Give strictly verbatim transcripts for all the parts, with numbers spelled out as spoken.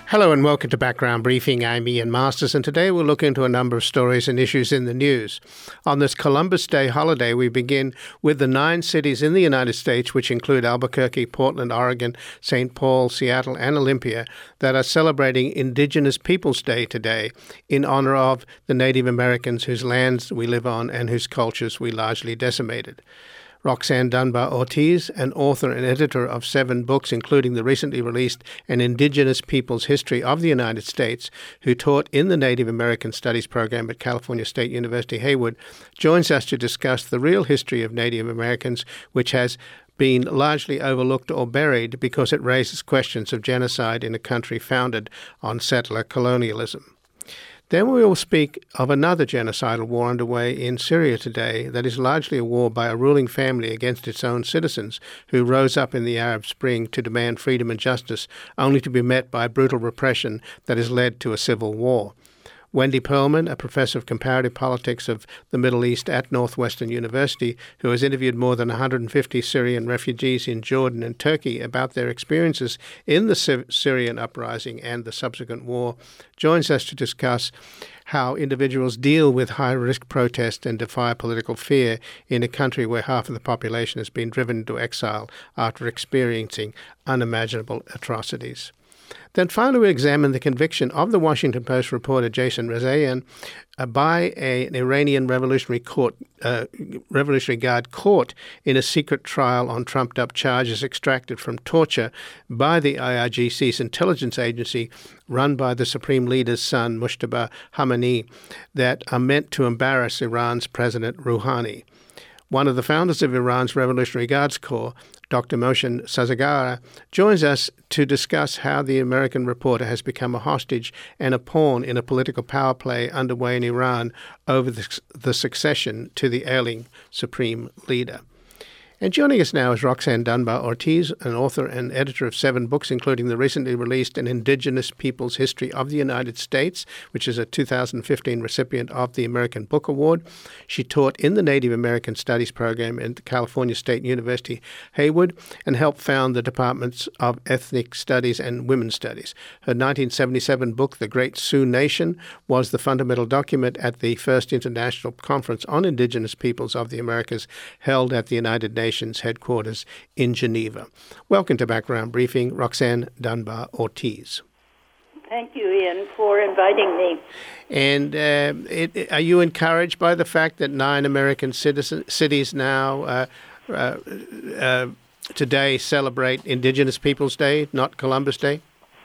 Hello and welcome to Background Briefing. I'm Ian Masters, and today we'll look into a number of stories and issues in the news. On this Columbus Day holiday, we begin with the nine cities in the United States, which include Albuquerque, Portland, Oregon, Saint Paul, Seattle, and Olympia, that are celebrating Indigenous Peoples Day today in honor of the Native Americans whose lands we live on and whose cultures we largely decimated. Roxanne Dunbar Ortiz, an author and editor of seven books, including the recently released An Indigenous Peoples History of the United States, who taught in the Native American Studies program at California State University, Hayward, joins us to discuss the real history of Native Americans, which has been largely overlooked or buried because it raises questions of genocide in a country founded on settler colonialism. Then we will speak of another genocidal war underway in Syria today that is largely a war by a ruling family against its own citizens who rose up in the Arab Spring to demand freedom and justice, only to be met by brutal repression that has led to a civil war. Wendy Pearlman, a professor of comparative politics of the Middle East at Northwestern University, who has interviewed more than one hundred fifty Syrian refugees in Jordan and Turkey about their experiences in the Syrian uprising and the subsequent war, joins us to discuss how individuals deal with high-risk protest and defy political fear in a country where half of the population has been driven into exile after experiencing unimaginable atrocities. Then finally, we examine the conviction of the Washington Post reporter Jason Rezaian uh, by a, an Iranian Revolutionary Court, uh, Revolutionary Guard caught in a secret trial on trumped-up charges extracted from torture by the I R G C's intelligence agency run by the Supreme Leader's son, Mujtaba Khamenei, that are meant to embarrass Iran's President Rouhani. One of the founders of Iran's Revolutionary Guards Corps, Doctor Mohsen Sazagara, joins us to discuss how the American reporter has become a hostage and a pawn in a political power play underway in Iran over the, the succession to the ailing Supreme Leader. And joining us now is Roxanne Dunbar Ortiz, an author and editor of seven books, including the recently released An Indigenous Peoples History of the United States, which is a two thousand fifteen recipient of the American Book Award. She taught in the Native American Studies program at California State University, Hayward, and helped found the departments of Ethnic Studies and Women's Studies. Her nineteen seventy-seven book, The Great Sioux Nation, was the fundamental document at the first International Conference on Indigenous Peoples of the Americas held at the United Nations Nations headquarters in Geneva. Welcome to Background Briefing, Roxanne Dunbar Ortiz. Thank you, Ian, for inviting me. And uh, it, are you encouraged by the fact that nine American citizen, cities now uh, uh, uh, today celebrate Indigenous Peoples Day, not Columbus Day?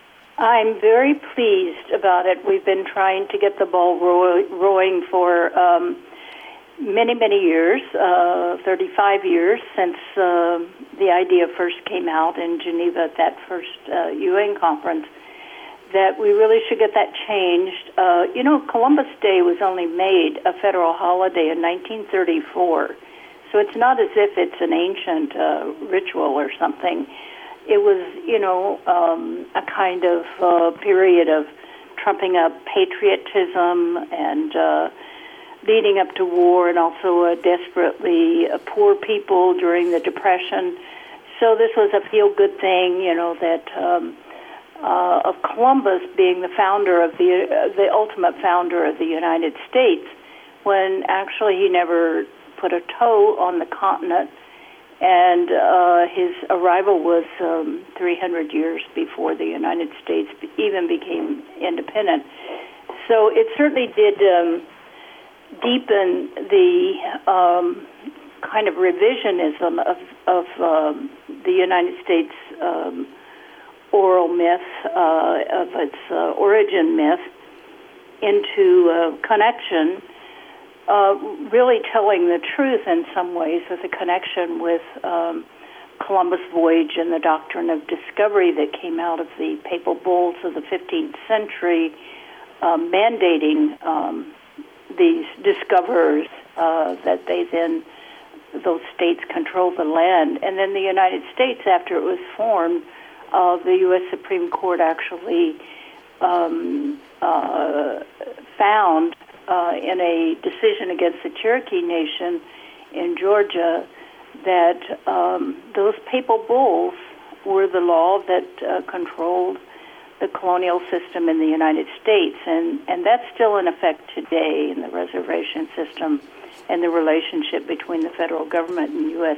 I'm very pleased about it. We've been trying to get the ball ro- rowing for um, many, many years, uh, thirty-five years since uh, the idea first came out in Geneva at that first uh, U N conference, that we really should get that changed. Uh, you know, Columbus Day was only made a federal holiday in nineteen thirty-four, so it's not as if it's an ancient uh, ritual or something. It was, you know, um, a kind of uh, period of trumping up patriotism and uh, leading up to war, and also uh, desperately uh, poor people during the Depression. So this was a feel-good thing, you know, that um, uh, of Columbus being the founder of the uh, the ultimate founder of the United States, when actually he never put a toe on the continent, and uh, his arrival was um, three hundred years before the United States even became independent. So it certainly did Um, deepen the um, kind of revisionism of, of um, the United States um, oral myth, uh, of its uh, origin myth, into uh, connection, uh, really telling the truth in some ways with a connection with um, Columbus voyage and the doctrine of discovery that came out of the papal bulls of the fifteenth century, uh, mandating um, these discoverers uh, that they then, those states control the land. And then the United States, after it was formed, uh, the U S Supreme Court actually um, uh, found uh, in a decision against the Cherokee Nation in Georgia that um, those papal bulls were the law that uh, controlled the colonial system in the United States, and, and that's still in effect today in the reservation system and the relationship between the federal government and U S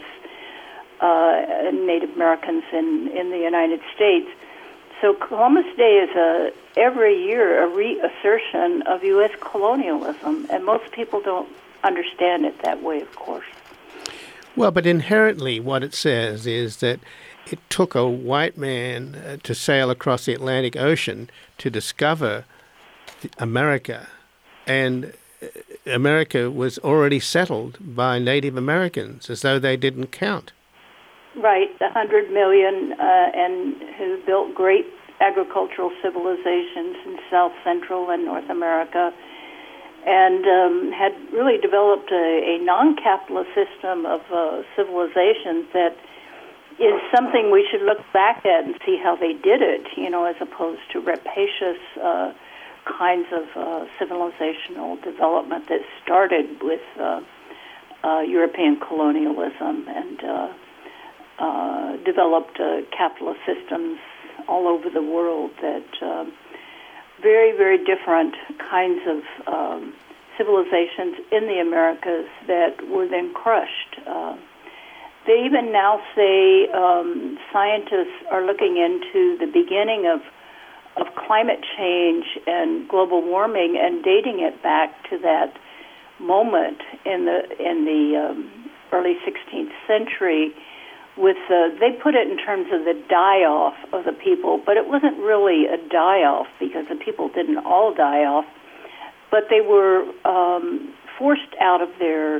Uh, Native Americans in, in the United States. So Columbus Day is a every year a reassertion of U S colonialism, and most people don't understand it that way, of course. Well, but inherently what it says is that it took a white man uh, to sail across the Atlantic Ocean to discover America, and America was already settled by Native Americans, as though they didn't count. Right, a hundred million, uh, and who built great agricultural civilizations in South Central and North America, and um, had really developed a, a non-capitalist system of uh, civilizations that is something we should look back at and see how they did it, you know, as opposed to rapacious uh, kinds of uh, civilizational development that started with uh, uh, European colonialism and uh, uh, developed uh, capitalist systems all over the world that uh, very, very different kinds of um, civilizations in the Americas that were then crushed. Uh, They even now say um, scientists are looking into the beginning of of climate change and global warming and dating it back to that moment in the in the um, early sixteenth century. With uh, they put it in terms of the die-off of the people, but it wasn't really a die-off because the people didn't all die off, but they were um, forced out of their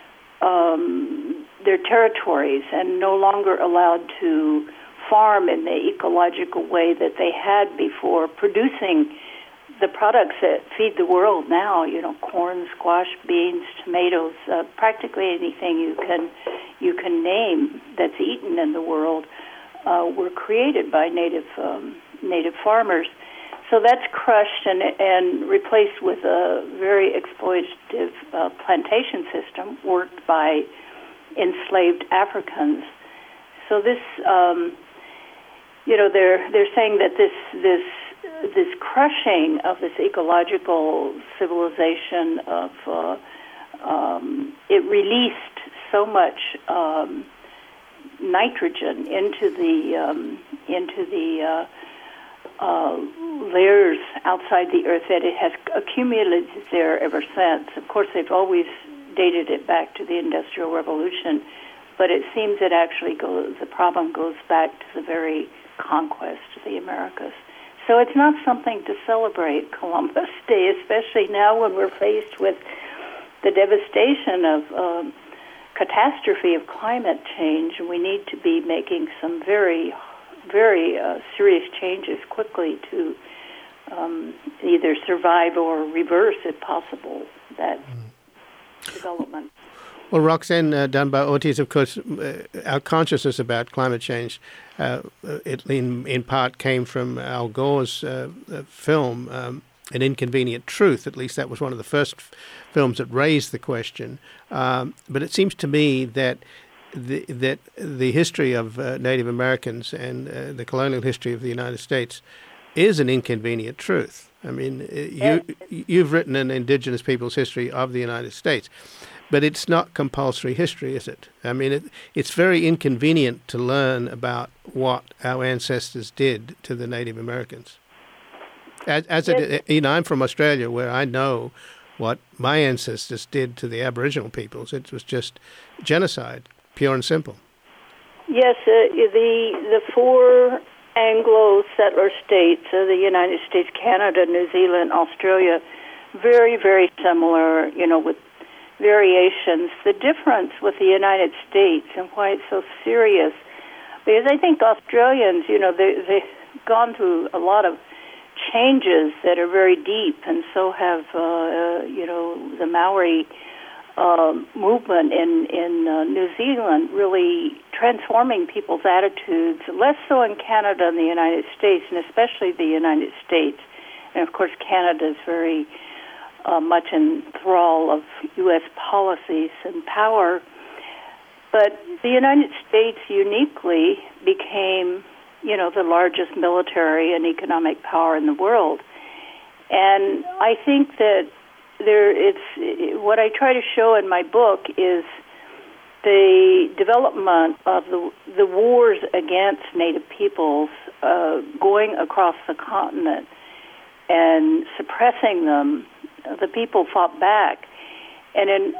um, their territories and no longer allowed to farm in the ecological way that they had before, producing the products that feed the world now, you know, corn, squash, beans, tomatoes, uh, practically anything you can you can name that's eaten in the world uh, were created by native um, native farmers. So that's crushed and and replaced with a very exploitative uh, plantation system worked by enslaved Africans. So this, um, you know, they're they're saying that this this this crushing of this ecological civilization of uh, um, it released so much um, nitrogen into the um, into the uh, uh, layers outside the earth that it has accumulated there ever since. Of course, they've always dated it back to the Industrial Revolution, but it seems it actually goes, the problem goes back to the very conquest of the Americas. So it's not something to celebrate Columbus Day, especially now when we're faced with the devastation of um, catastrophe of climate change, and we need to be making some very, very uh, serious changes quickly to um, either survive or reverse, if possible, that mm. development. Well, Roxanne uh, Dunbar-Ortiz, of course, uh, our consciousness about climate change, uh, it in, in part came from Al Gore's uh, film, um, An Inconvenient Truth. At least that was one of the first f- films that raised the question. Um, but it seems to me that the, that the history of uh, Native Americans and uh, the colonial history of the United States is an inconvenient truth. I mean, you, you've written an Indigenous people's history of the United States. But it's not compulsory history, is it? I mean, it, it's very inconvenient to learn about what our ancestors did to the Native Americans. As, as it, you know, I'm from Australia, where I know what my ancestors did to the Aboriginal peoples. It was just genocide, pure and simple. Yes, uh, the the four Anglo settler states, uh, the United States, Canada, New Zealand, Australia, very, very similar, you know, with variations. The difference with the United States and why it's so serious, because I think Australians, you know, they, they've gone through a lot of changes that are very deep, and so have, uh, you know, the Maori uh, movement in, in uh, New Zealand, really transforming people's attitudes, less so in Canada and the United States, and especially the United States. And, of course, Canada is very Uh, much in thrall of U S policies and power. But the United States uniquely became you know, the largest military and economic power in the world. And I think that there, it's what I try to show in my book is the development of the the wars against Native peoples uh, going across the continent and suppressing them. The people fought back, and in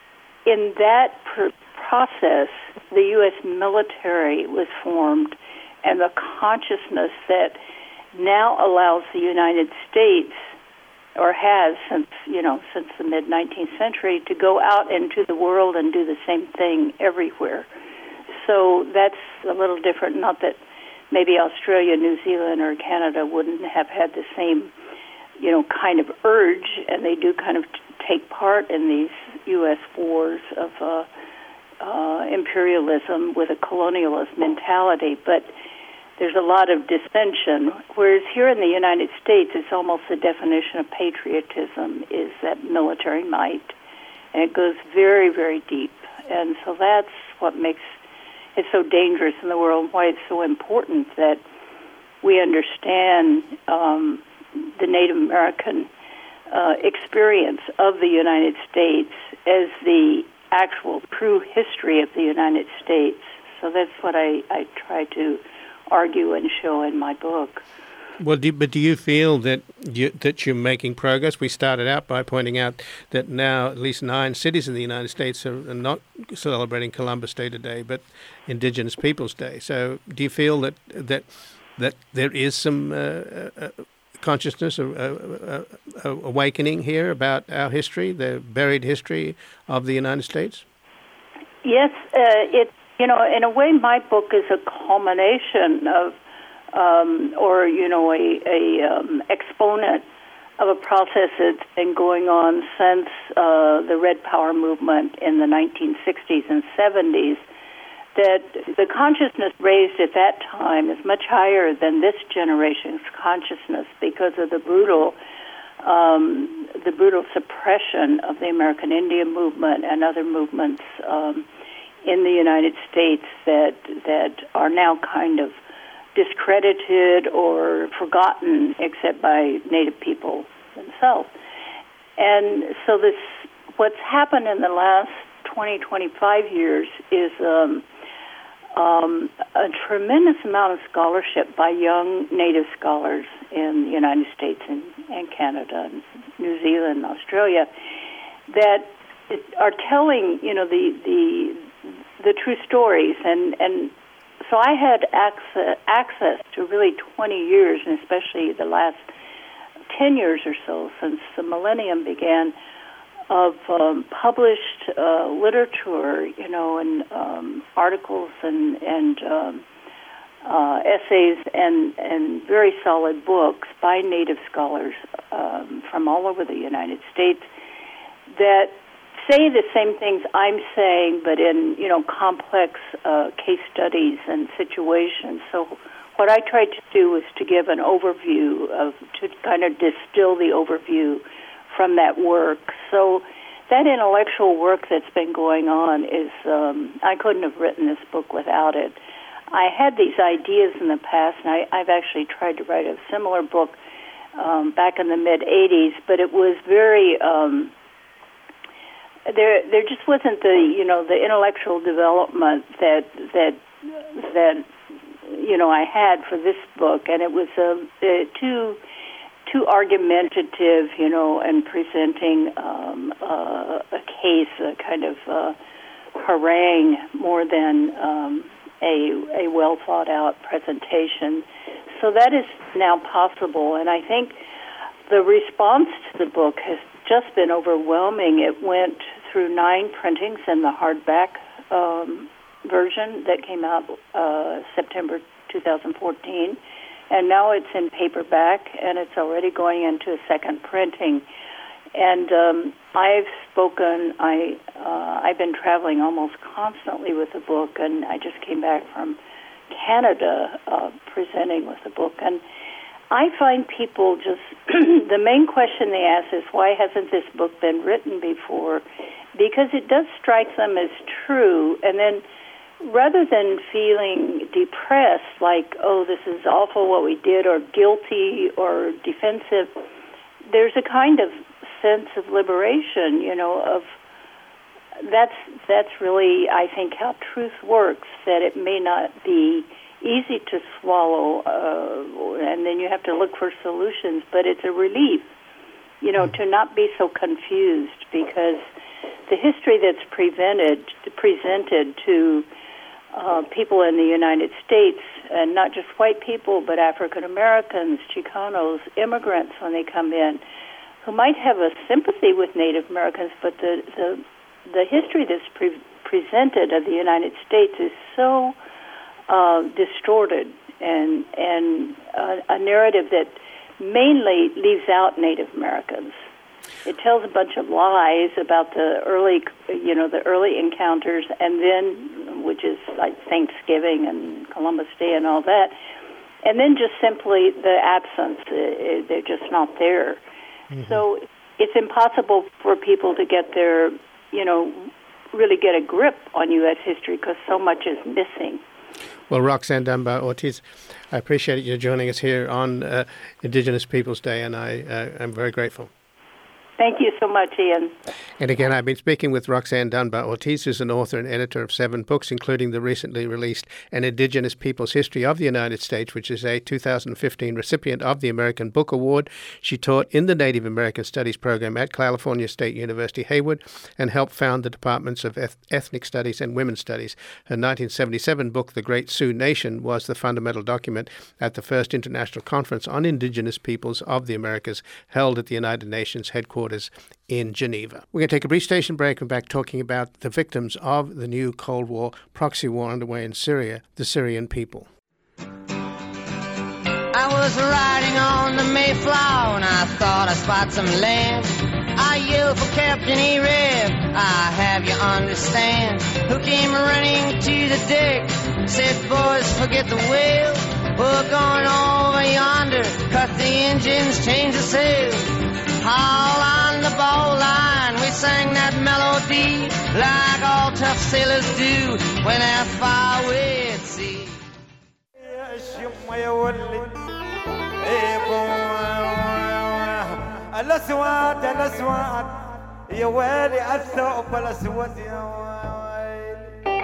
in that pr- process, the U S military was formed, and the consciousness that now allows the United States, or has since you know since the mid nineteenth century, to go out into the world and do the same thing everywhere. So that's a little different. Not that maybe Australia, New Zealand, or Canada wouldn't have had the same, you know, kind of urge, and they do kind of t- take part in these U S wars of uh, uh, imperialism with a colonialist mentality, but there's a lot of dissension, whereas here in the United States, it's almost the definition of patriotism is that military might, and it goes very, very deep. And so that's what makes it so dangerous in the world, why it's so important that we understand um, the Native American uh, experience of the United States as the actual true history of the United States. So that's what I, I try to argue and show in my book. Well, do, but do you feel that you, that you're making progress? We started out by pointing out that now at least nine cities in the United States are, are not celebrating Columbus Day today, but Indigenous Peoples Day. So do you feel that that that there is some uh, uh, consciousness, uh, uh, uh, awakening here about our history, the buried history of the United States? Yes, uh, it's You know, in a way, my book is a culmination of, um, or, you know, a, a um, exponent of a process that's been going on since uh, the Red Power movement in the nineteen sixties and seventies, that the consciousness raised at that time is much higher than this generation's consciousness because of the brutal um, the brutal suppression of the American Indian movement and other movements um in the United States that that are now kind of discredited or forgotten, except by Native people themselves. And so this, what's happened in the last twenty, twenty-five years is um, um, a tremendous amount of scholarship by young Native scholars in the United States and, and Canada and New Zealand and Australia that are telling, you know, the the the true stories, and, and so I had access, access to really twenty years, and especially the last ten years or so since the millennium began, of um, published uh, literature, you know, and um, articles and, and um, uh, essays and, and very solid books by Native scholars um, from all over the United States that say the same things I'm saying, but in, you know, complex uh, case studies and situations. So what I tried to do was to give an overview of, to kind of distill the overview from that work. So that intellectual work that's been going on is, um, I couldn't have written this book without it. I had these ideas in the past, and I, I've actually tried to write a similar book um, back in the mid-eighties, but it was very... Um, There, there just wasn't the, you know, the intellectual development that that that you know I had for this book, and it was uh, uh, too too argumentative, you know, and presenting um, uh, a case, a kind of uh, harangue, more than um, a a well thought out presentation. So that is now possible, and I think the response to the book has just been overwhelming. It went through nine printings in the hardback um, version that came out uh, September two thousand fourteen, and now it's in paperback, and it's already going into a second printing. And um, I've spoken. I uh, I've been traveling almost constantly with the book, and I just came back from Canada uh, presenting with the book, and I find people just, the main question they ask is, why hasn't this book been written before? Because it does strike them as true. And then rather than feeling depressed, like, oh, this is awful what we did, or guilty or defensive, there's a kind of sense of liberation, you know, of that's that's really, I think, how truth works, that it may not be easy to swallow, uh, and then you have to look for solutions, but it's a relief, you know, to not be so confused, because the history that's prevented, presented to uh, people in the United States, and not just white people, but African Americans, Chicanos, immigrants when they come in, who might have a sympathy with Native Americans, but the the, the history that's pre- presented of the United States is so uh, distorted, and and uh, a narrative that mainly leaves out Native Americans. It tells a bunch of lies about the early, you know, the early encounters, and then, which is like Thanksgiving and Columbus Day and all that, and then just simply the absence. They're just not there. Mm-hmm. So it's impossible for people to get their, you know, really get a grip on U S history, because so much is missing. Well, Roxanne Dunbar Ortiz, I appreciate you joining us here on uh, Indigenous Peoples Day, and I uh, am very grateful. Thank you so much, Ian. And again, I've been speaking with Roxanne Dunbar Ortiz, who's an author and editor of seven books, including the recently released An Indigenous Peoples History of the United States, which is a two thousand fifteen recipient of the American Book Award. She taught in the Native American Studies program at California State University, Hayward, and helped found the departments of Eth- Ethnic Studies and Women's Studies. Her nineteen seventy-seven book, The Great Sioux Nation, was the fundamental document at the first International Conference on Indigenous Peoples of the Americas, held at the United Nations headquarters in Geneva. We're going to take a brief station break and back talking about the victims of the new Cold War proxy war underway in Syria, the Syrian people. I was riding on the Mayflower and I thought I spot some land. I yelled for Captain E-Rev, I have you understand. Who came running to the deck, said, boys, forget the whale. We're going over yonder, cut the engines, change the sails. All on the bow line, we sang that melody like all tough sailors do when they're far away at sea. الأسود الأسود يا ويلي الثوب الأسود يا ويلي.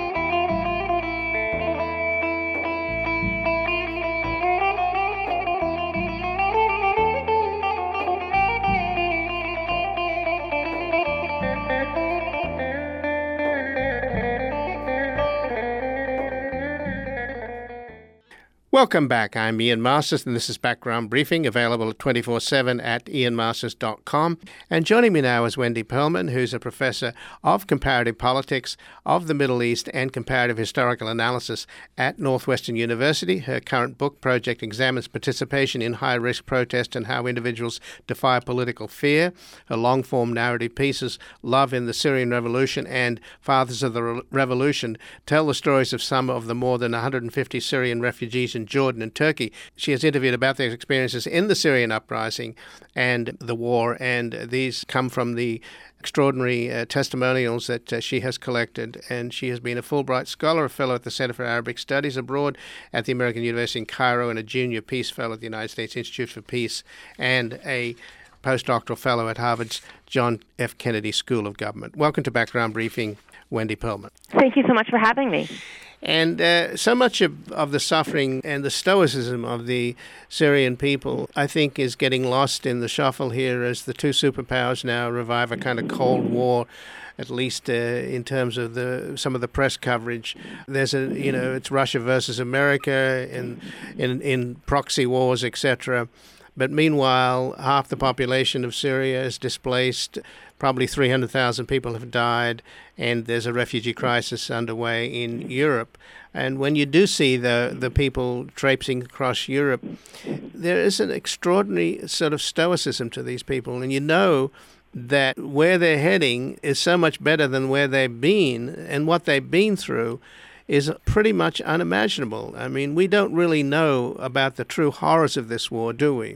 Welcome back. I'm Ian Masters, and this is Background Briefing, available twenty-four seven at ian masters dot com. And joining me now is Wendy Pearlman, who's a professor of comparative politics of the Middle East and comparative historical analysis at Northwestern University. Her current book project examines participation in high-risk protest and how individuals defy political fear. Her long-form narrative pieces, Love in the Syrian Revolution and Fathers of the Re- Revolution, tell the stories of some of the more than one hundred fifty Syrian refugees in Jordan and Turkey. She has interviewed about their experiences in the Syrian uprising and the war, and these come from the extraordinary uh, testimonials that uh, she has collected. And she has been a Fulbright Scholar, a Fellow at the Center for Arabic Studies Abroad at the American University in Cairo, and a Junior Peace Fellow at the United States Institute for Peace, and a postdoctoral Fellow at Harvard's John F. Kennedy School of Government. Welcome to Background Briefing, Wendy Pearlman. Thank you so much for having me. And uh, so much of, of the suffering and the stoicism of the Syrian people, I think, is getting lost in the shuffle here as the two superpowers now revive a kind of Cold War, at least uh, in terms of the some of the press coverage. There's a, you know, it's Russia versus America in in, in proxy wars, et cetera. But meanwhile, half the population of Syria is displaced. Probably three hundred thousand people have died, and there's a refugee crisis underway in Europe. And when you do see the, the people traipsing across Europe, there is an extraordinary sort of stoicism to these people. And you know that where they're heading is so much better than where they've been, and what they've been through is pretty much unimaginable. I mean, we don't really know about the true horrors of this war, do we?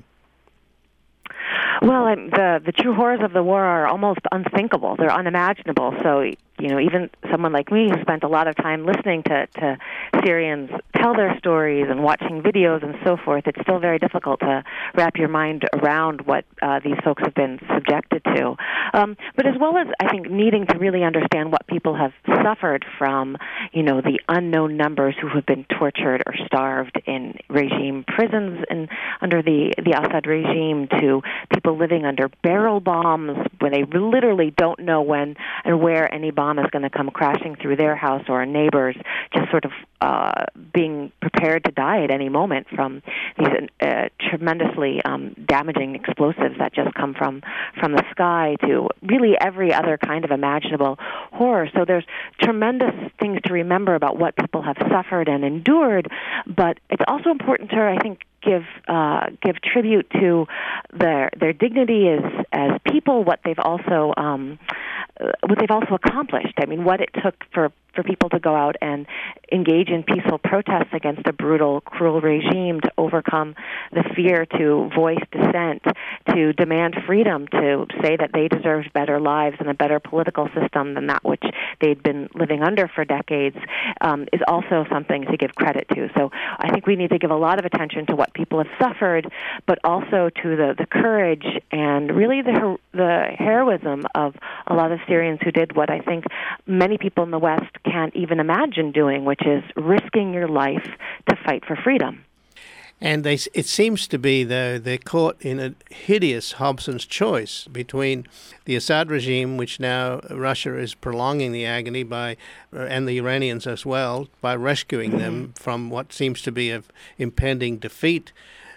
Well, the the true horrors of the war are almost unthinkable. They're unimaginable. So, you You know, even someone like me who spent a lot of time listening to, to Syrians tell their stories and watching videos and so forth, it's still very difficult to wrap your mind around what uh, these folks have been subjected to. Um, but as well as, I think, needing to really understand what people have suffered from, you know, the unknown numbers who have been tortured or starved in regime prisons and under the, the Assad regime, to people living under barrel bombs where they literally don't know when and where any bomb is going to come crashing through their house or a neighbor's, just sort of uh, being prepared to die at any moment from these uh, tremendously um, damaging explosives that just come from, from the sky, to really every other kind of imaginable horror. So there's tremendous things to remember about what people have suffered and endured, but it's also important to, I think, give uh, give tribute to their their dignity as as people, what they've also um, what they've also accomplished. I mean, what it took for for people to go out and engage in peaceful protests against a brutal, cruel regime, to overcome the fear, to voice dissent, to demand freedom, to say that they deserved better lives and a better political system than that which they'd been living under for decades, um, is also something to give credit to. So I think we need to give a lot of attention to what people have suffered, but also to the, the courage and really the the heroism of a lot of Syrians who did what I think many people in the West can't even imagine doing, which is risking your life to fight for freedom. And they, it seems to be, though, they're caught in a hideous Hobson's choice between the Assad regime, which now Russia is prolonging the agony by, and the Iranians as well, by rescuing mm-hmm. them from what seems to be an impending defeat,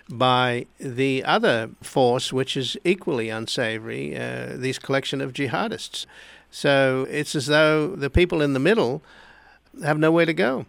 by the other force, which is equally unsavory, uh, this collection of jihadists. So it's as though the people in the middle have nowhere to go.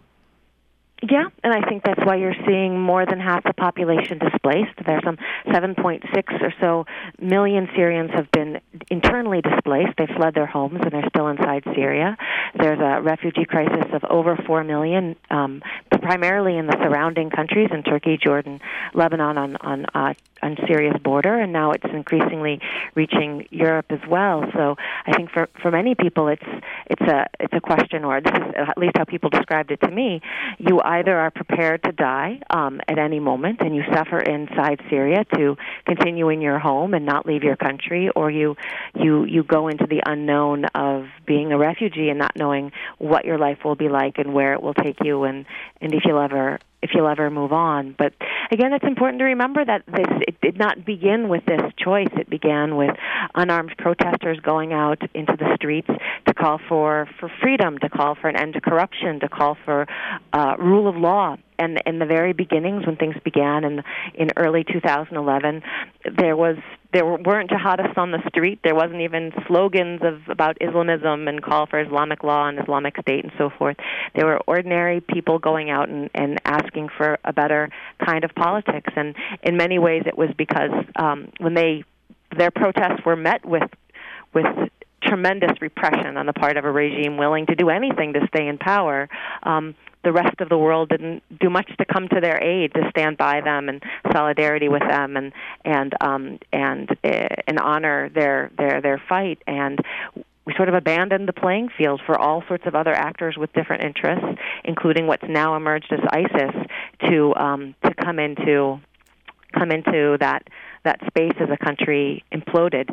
Yeah, and I think that's why you're seeing more than half the population displaced. There's some seven point six or so million Syrians have been internally displaced. They fled their homes and they're still inside Syria. There's a refugee crisis of over four million, um, primarily in the surrounding countries, in Turkey, Jordan, Lebanon, on on, uh, on Syria's border, and now it's increasingly reaching Europe as well. So I think for, for many people, it's it's a it's a question, or this is at least how people described it to me. You either are prepared to die um, at any moment, and you suffer inside Syria to continue in your home and not leave your country, or you you you go into the unknown of being a refugee and not knowing what your life will be like and where it will take you, and, and if you'll ever if you'll ever move on. But again, it's important to remember that this it did not begin with this choice. It began with unarmed protesters going out into the streets to call for, for freedom, to call for an end to corruption, to call for uh, rule of law. And in the very beginnings, when things began in in early two thousand eleven, there was there weren't jihadists on the street. There wasn't even slogans of about Islamism and call for Islamic law and Islamic State and so forth. There were ordinary people going out and, and asking for a better kind of politics. And in many ways, it was because um, when they their protests were met with with tremendous repression on the part of a regime willing to do anything to stay in power. Um, the rest of the world didn't do much to come to their aid, to stand by them and solidarity with them and and um, and uh, and honor their their their fight. And we sort of abandoned the playing field for all sorts of other actors with different interests, including what's now emerged as ISIS, to um, to come into come into that that space as a country imploded.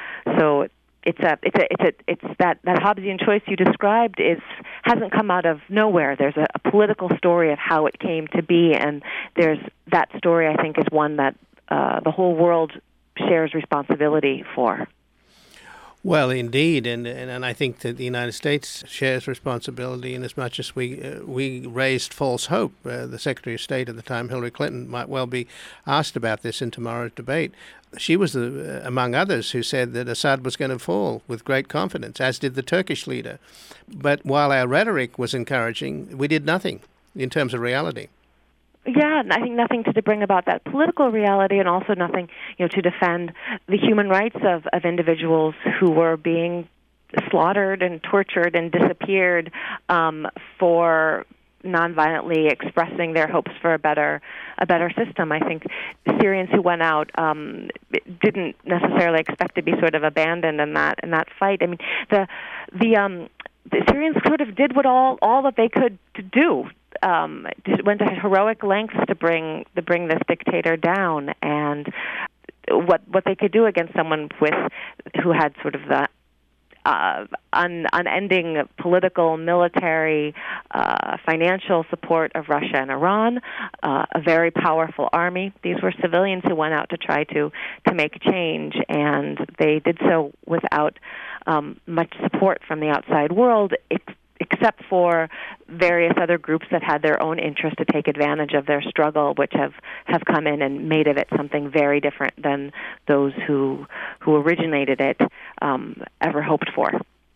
So. It's a, it's a, it's a, it's that, that Hobbesian choice you described is hasn't come out of nowhere. There's a, a political story of how it came to be, and there's that story. I think is one that uh, the whole world shares responsibility for. Well, indeed, and, and and I think that the United States shares responsibility in as much as we uh, we raised false hope. Uh, the Secretary of State at the time, Hillary Clinton, might well be asked about this in tomorrow's debate. She was, the, uh, among others, who said that Assad was going to fall with great confidence, as did the Turkish leader. But while our rhetoric was encouraging, we did nothing in terms of reality. Yeah, I think nothing to bring about that political reality, and also nothing, you know, to defend the human rights of, of individuals who were being slaughtered and tortured and disappeared um, for nonviolently expressing their hopes for a better a better system. I think Syrians who went out um, didn't necessarily expect to be sort of abandoned in that in that fight. I mean, the the um, the Syrians sort of did what all, all that they could to do. Um, went to heroic lengths to bring to bring this dictator down, and what what they could do against someone with who had sort of the uh, un, unending political, military, uh, financial support of Russia and Iran, uh, a very powerful army. These were civilians who went out to try to to make change, and they did so without um, much support from the outside world, ex- except for various other groups that had their own interest to take advantage of their struggle, which have, have come in and made of it something very different than those who who originated it um, ever hoped for.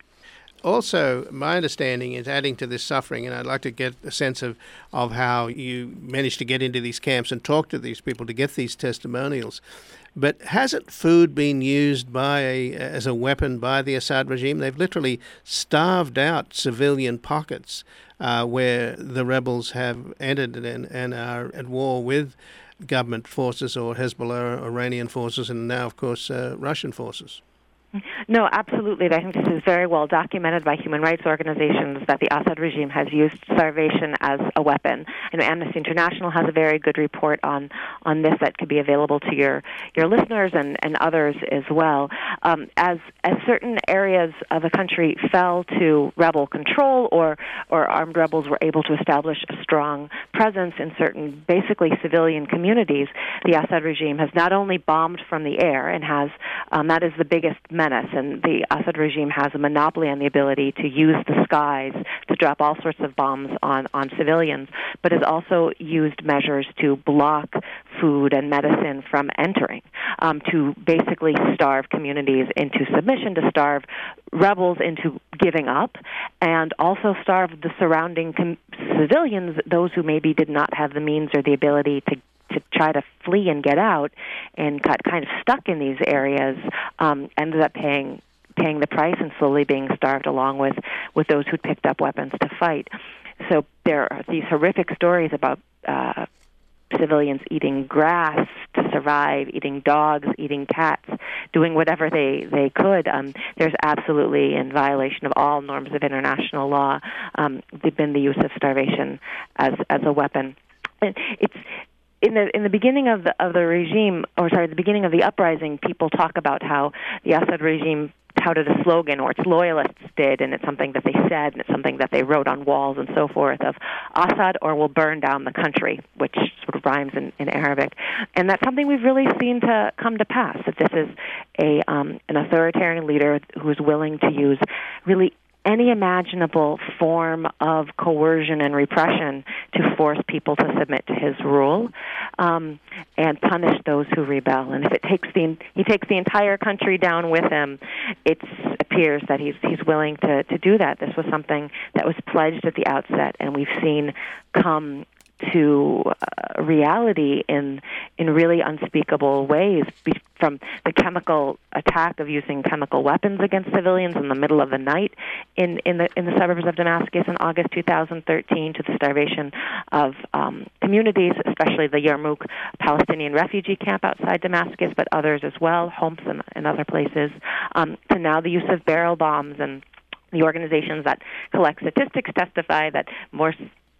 Also, my understanding is, adding to this suffering, and I'd like to get a sense of, of how you managed to get into these camps and talk to these people to get these testimonials. But hasn't food been used by a, as a weapon by the Assad regime? They've literally starved out civilian pockets uh, where the rebels have entered and, and are at war with government forces or Hezbollah, Iranian forces, and now, of course, uh, Russian forces. No, absolutely. I think this is very well documented by human rights organizations that the Assad regime has used starvation as a weapon. And Amnesty International has a very good report on, on this that could be available to your, your listeners and, and others as well. Um, as as certain areas of the country fell to rebel control, or or armed rebels were able to establish a strong presence in certain basically civilian communities, the Assad regime has not only bombed from the air and has um, that is the biggest menace, and the Assad regime has a monopoly on the ability to use the skies to drop all sorts of bombs on, on civilians, but has also used measures to block food and medicine from entering, um, to basically starve communities into submission, to starve rebels into giving up, and also starve the surrounding com- civilians, those who maybe did not have the means or the ability to to try to flee and get out, and got kind of stuck in these areas, um, ended up paying paying the price and slowly being starved along with, with those who picked up weapons to fight. So there are these horrific stories about uh, civilians eating grass to survive, eating dogs, eating cats, doing whatever they, they could. Um, there's absolutely, in violation of all norms of international law, um, been the use of starvation as as a weapon. And it's In the in the beginning of the of the regime, or sorry, the beginning of the uprising, people talk about how the Assad regime touted a slogan, or its loyalists did, and it's something that they said, and it's something that they wrote on walls and so forth, of Assad or we'll burn down the country, which sort of rhymes in, in Arabic. And that's something we've really seen to come to pass, that this is a um, an authoritarian leader who is willing to use really any imaginable form of coercion and repression to force people to submit to his rule, um, and punish those who rebel. And if it takes the he takes the entire country down with him, it appears that he's he's willing to, to do that. This was something that was pledged at the outset, and we've seen come to uh, reality in in really unspeakable ways, be- from the chemical attack of using chemical weapons against civilians in the middle of the night in, in the in the suburbs of Damascus in August two thousand thirteen, to the starvation of um, communities, especially the Yarmouk Palestinian refugee camp outside Damascus, but others as well, Homs and, and other places, um, to now the use of barrel bombs. And the organizations that collect statistics testify that more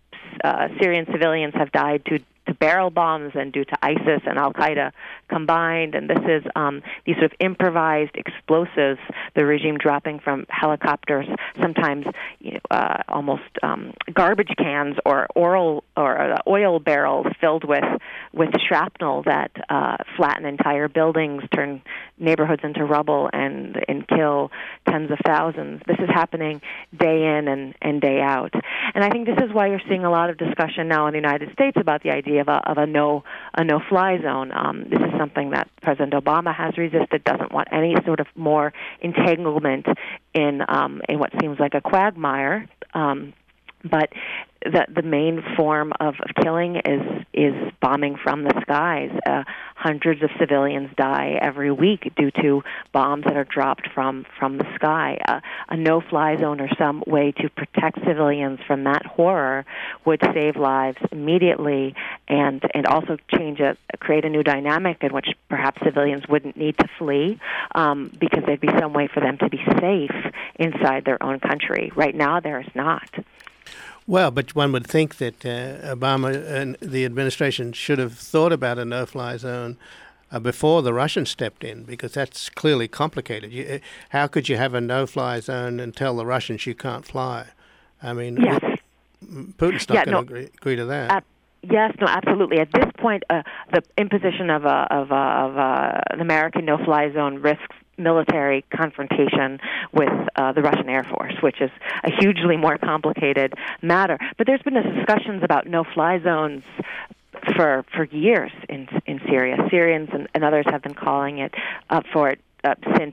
Uh, Syrian civilians have died to, to barrel bombs and due to ISIS and Al-Qaeda combined. And this is um, these sort of improvised explosives, the regime dropping from helicopters, sometimes you know, uh, almost um, garbage cans or oil or uh, oil barrels filled with with shrapnel that uh, flatten entire buildings, turn neighborhoods into rubble, and and kill tens of thousands. This is happening day in and, and day out. And I think this is why you're seeing a lot of discussion now in the United States about the idea of a, of a no a no-fly zone. Um, this is something that President Obama has resisted, doesn't want any sort of more entanglement in um, in what seems like a quagmire. Um, but the the main form of, of killing is is bombing from the skies. Uh, hundreds of civilians die every week due to bombs that are dropped from, from the sky. Uh, a no-fly zone or some way to protect civilians from that horror would save lives immediately and, and also change a, create a new dynamic in which perhaps civilians wouldn't need to flee um, because there'd be some way for them to be safe inside their own country. Right now, there is not. Well, but one would think that uh, Obama and the administration should have thought about a no-fly zone uh, before the Russians stepped in, because that's clearly complicated. You, how could you have a no-fly zone and tell the Russians you can't fly? I mean, yes. Putin's not yeah, going to no, agree, agree to that. Uh, Yes, no, absolutely. At this point, uh, the imposition of a of, a, of a, an American no-fly zone risks military confrontation with uh, the Russian Air Force, which is a hugely more complicated matter. But there's been discussions about no-fly zones for for years in in Syria. Syrians and, and others have been calling it uh, for it uh, since.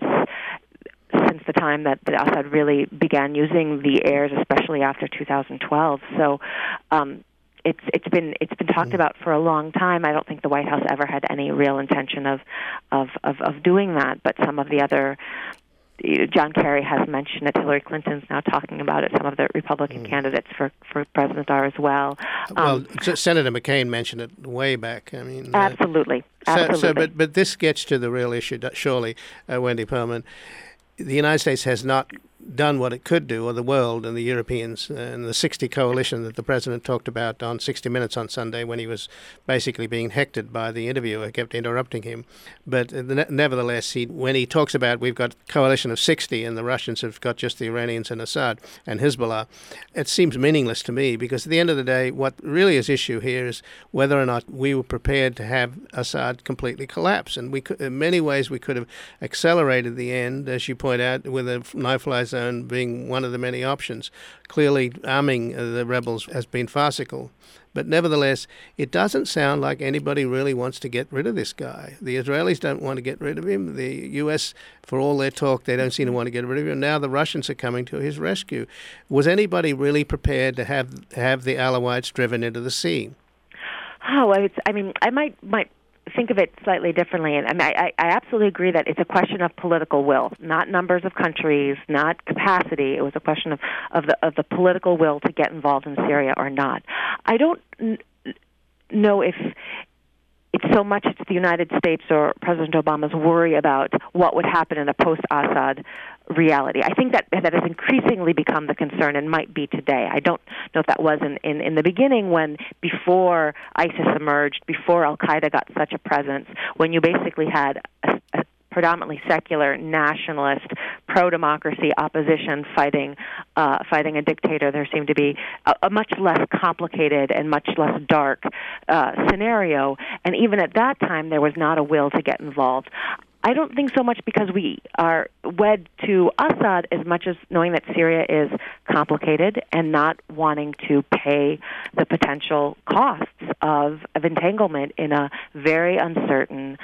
since the time that, that Assad really began using the airs, especially after two thousand twelve. So. Um, It's it's been it's been talked about for a long time. I don't think the White House ever had any real intention of of, of, of doing that. But some of the other, John Kerry has mentioned it. Hillary Clinton's now talking about it. Some of the Republican mm. candidates for, for president are as well. Um, well, Senator McCain mentioned it way back. I mean, absolutely, uh, absolutely. So, so but but this gets to the real issue, surely, uh, Wendy Pearlman. The United States has not done what it could do, or the world and the Europeans and the sixty coalition that the president talked about on sixty minutes on Sunday when he was basically being hectored by the interviewer, kept interrupting him. But nevertheless, he, when he talks about we've got a coalition of sixty and the Russians have got just the Iranians and Assad and Hezbollah, it seems meaningless to me, because at the end of the day, what really is issue here is whether or not we were prepared to have Assad completely collapse. And we could, in many ways, we could have accelerated the end, as you point out, with a no-fly zone being one of the many options. Clearly, arming the rebels has been farcical. But nevertheless, it doesn't sound like anybody really wants to get rid of this guy. The Israelis don't want to get rid of him. The U S, for all their talk, they don't seem to want to get rid of him. Now the Russians are coming to his rescue. Was anybody really prepared to have have the Alawites driven into the sea? Oh, it's, I mean, I might might. think of it slightly differently. And I, mean, I, I absolutely agree that it's a question of political will, not numbers of countries, not capacity. It was a question of, of the of the political will to get involved in Syria or not. I don't n- know if it's so much it's the United States or President Obama's worry about what would happen in a post-Assad reality. I think that that has increasingly become the concern and might be today. I don't know if that was in, in, in the beginning when, before ISIS emerged, before al-Qaeda got such a presence, when you basically had a, a predominantly secular, nationalist, pro-democracy opposition fighting uh, fighting a dictator. There seemed to be a, a much less complicated and much less dark uh, scenario. And even at that time, there was not a will to get involved. I don't think so much because we are wed to Assad as much as knowing that Syria is complicated and not wanting to pay the potential costs of, of entanglement in a very uncertain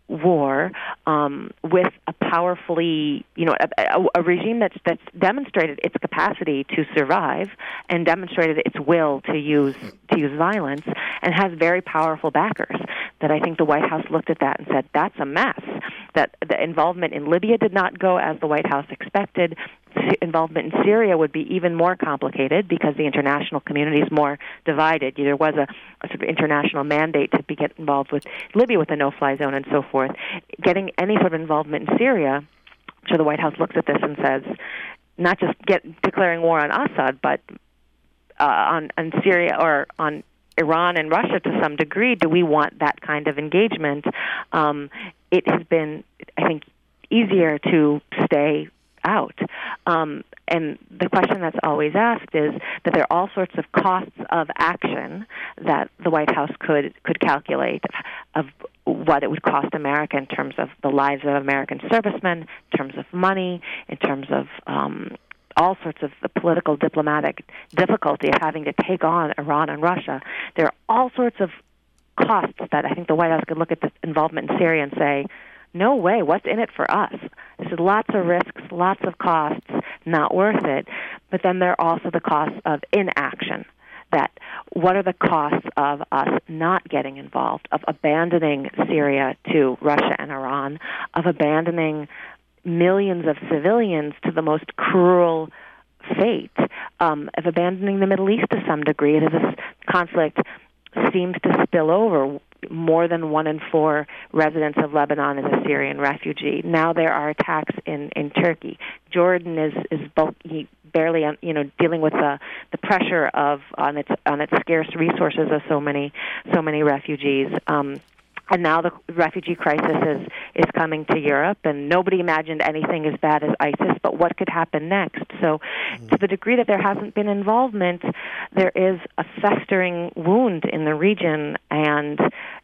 war um, with a powerfully, you know, a, a, a regime that's that's demonstrated its capacity to survive and demonstrated its will to use to use violence and has very powerful backers. That I think the White House looked at that and said, that's a mess. That the involvement in Libya did not go as the White House expected. Involvement in Syria would be even more complicated because the international community is more divided. There was a, a sort of international mandate to be get involved with Libya with a no-fly zone and so forth. Getting any sort of involvement in Syria, so the White House looks at this and says, not just get declaring war on Assad, but uh, on, on Syria or on Iran and Russia to some degree. Do we want that kind of engagement? Um, it has been, I think, easier to stay out. Um, and the question that's always asked is that there are all sorts of costs of action that the White House could could calculate of what it would cost America in terms of the lives of American servicemen, in terms of money, in terms of um, all sorts of the political, diplomatic difficulty of having to take on Iran and Russia. There are all sorts of costs that I think the White House could look at the involvement in Syria and say, no way, what's in it for us? This is lots of risks, lots of costs, not worth it. But then there are also the costs of inaction, that what are the costs of us not getting involved, of abandoning Syria to Russia and Iran, of abandoning millions of civilians to the most cruel fate, um, of abandoning the Middle East to some degree. As this conflict seems to spill over, more than one in four residents of Lebanon is a Syrian refugee. Now there are attacks in, in Turkey. Jordan is is both, he barely you know dealing with the the pressure of on its on its scarce resources of so many so many refugees. Um, And now the refugee crisis is, is coming to Europe, and nobody imagined anything as bad as ISIS, but what could happen next? So mm-hmm. to the degree that there hasn't been involvement, there is a festering wound in the region, and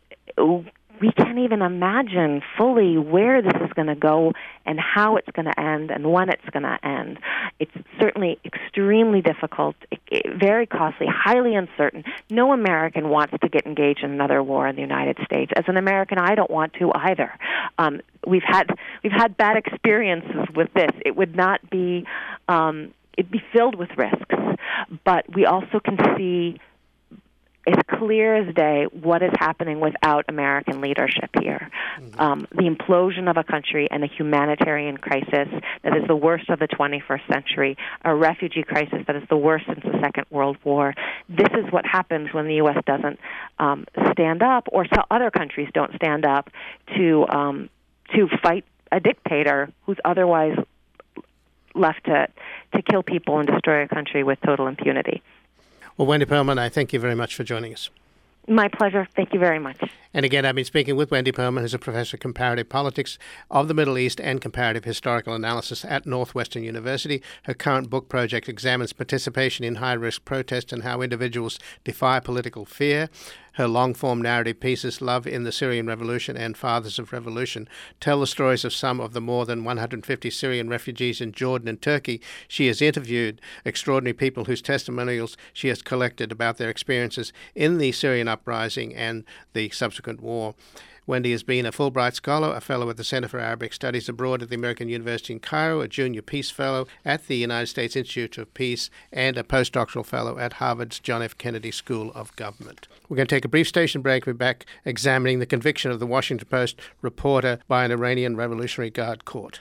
we can't even imagine fully where this is going to go and how it's going to end and when it's going to end. It's certainly extremely difficult, very costly, highly uncertain. No American wants to get engaged in another war in the United States. As an American, I don't want to either. Um, we've had we've had bad experiences with this. It would not be um, it'd be filled with risks, but we also can see it's clear as day what is happening without American leadership here. Mm-hmm. Um, the implosion of a country and a humanitarian crisis that is the worst of the twenty-first century, a refugee crisis that is the worst since the Second World War. This is what happens when the U S doesn't um, stand up, or so other countries don't stand up to um, to fight a dictator who's otherwise left to, to kill people and destroy a country with total impunity. Well, Wendy Pearlman, I thank you very much for joining us. My pleasure. Thank you very much. And again, I've been speaking with Wendy Pearlman, who's a professor of comparative politics of the Middle East and comparative historical analysis at Northwestern University. Her current book project examines participation in high-risk protest and how individuals defy political fear. Her long-form narrative pieces, Love in the Syrian Revolution and Fathers of Revolution, tell the stories of some of the more than one hundred fifty Syrian refugees in Jordan and Turkey. She has interviewed extraordinary people whose testimonials she has collected about their experiences in the Syrian uprising and the subsequent war. Wendy has been a Fulbright Scholar, a Fellow at the Center for Arabic Studies Abroad at the American University in Cairo, a Junior Peace Fellow at the United States Institute of Peace, and a Postdoctoral Fellow at Harvard's John F. Kennedy School of Government. We're going to take a brief station break. We're back examining the conviction of the Washington Post reporter by an Iranian Revolutionary Guard court.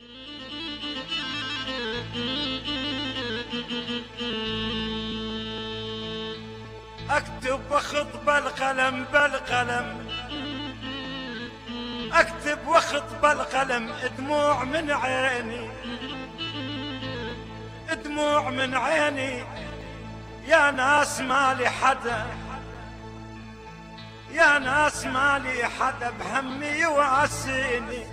أكتب وخط بالقلم بالقلم أكتب وخط بالقلم دموع من عيني دموع من عيني يا ناس مالي حدا يا ناس مالي حدا بهمي يواسيني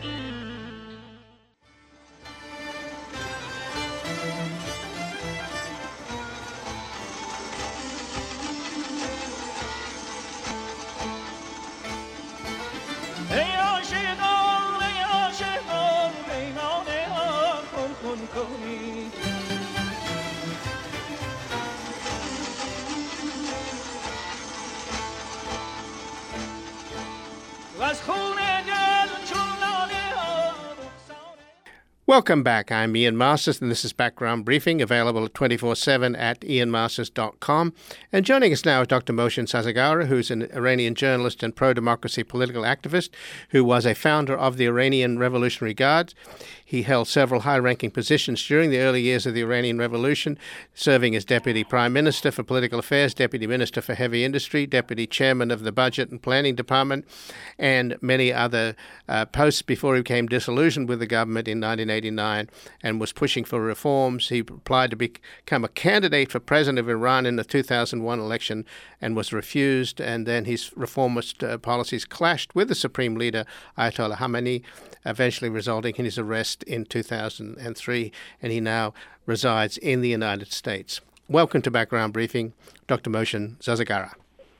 Welcome back. I'm Ian Masters, and this is Background Briefing, available at twenty-four seven at ian masters dot com. And joining us now is Doctor Mohsen Sazegara, who's an Iranian journalist and pro-democracy political activist who was a founder of the Iranian Revolutionary Guards. He held several high-ranking positions during the early years of the Iranian Revolution, serving as Deputy Prime Minister for Political Affairs, Deputy Minister for Heavy Industry, Deputy Chairman of the Budget and Planning Department, and many other uh, posts before he became disillusioned with the government in nineteen eighty-nine and was pushing for reforms. He applied to become a candidate for president of Iran in the two thousand one election and was refused, and then his reformist uh, policies clashed with the Supreme Leader, Ayatollah Khamenei, eventually resulting in his arrest in two thousand three, and he now resides in the United States. Welcome to Background Briefing, Doctor Mohsen Sazegara.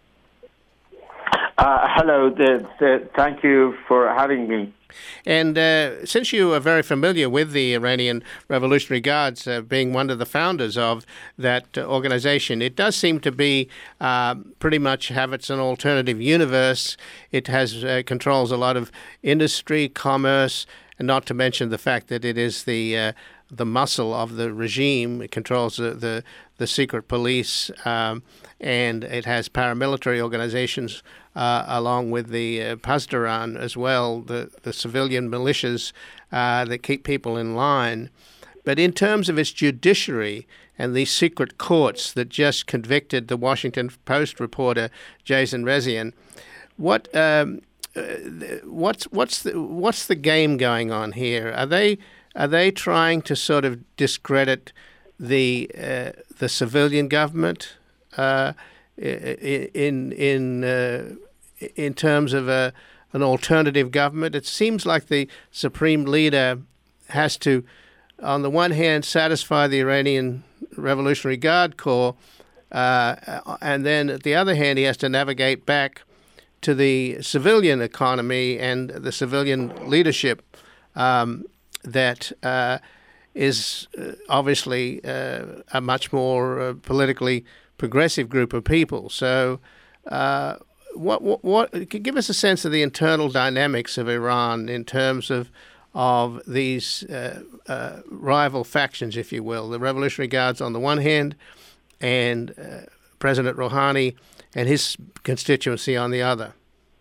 Uh, hello, the, the, thank you for having me. And uh, since you are very familiar with the Iranian Revolutionary Guards, uh, being one of the founders of that uh, organization, it does seem to be uh, pretty much have its an alternative universe. It has uh, controls a lot of industry, commerce, and not to mention the fact that it is the uh, the muscle of the regime. It controls the, the, the secret police, um, and it has paramilitary organizations uh, along with the uh, Pasdaran as well, the, the civilian militias uh, that keep people in line. But in terms of its judiciary and these secret courts that just convicted the Washington Post reporter Jason Rezaian, what um, what's what's the what's the game going on here? Are they Are they trying to sort of discredit the uh, the civilian government uh, in in uh, in terms of a an alternative government? It seems like the supreme leader has to, on the one hand, satisfy the Iranian Revolutionary Guard Corps, uh, and then at the other hand, he has to navigate back to the civilian economy and the civilian leadership. Um, that uh, is uh, obviously uh, a much more uh, politically progressive group of people. So uh, what, what, what, give us a sense of the internal dynamics of Iran in terms of of these uh, uh, rival factions, if you will, the Revolutionary Guards on the one hand and uh, President Rouhani and his constituency on the other.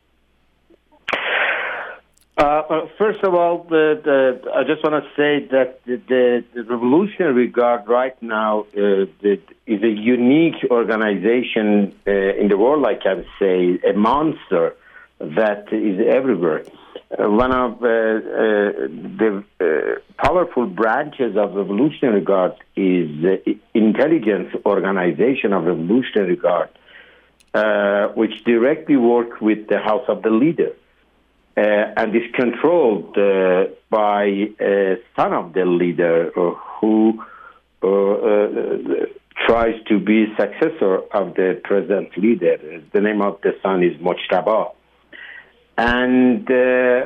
Uh, well, first of all, the, the, I just want to say that the, the, the Revolutionary Guard right now uh, the, is a unique organization uh, in the world, I can say, a monster that is everywhere. Uh, one of uh, uh, the uh, powerful branches of Revolutionary Guard is the intelligence organization of Revolutionary Guard, uh, which directly work with the House of the Leader. Uh, and is controlled uh, by a son of the leader uh, who uh, uh, tries to be successor of the present leader. The name of the son is Mojtaba. And uh,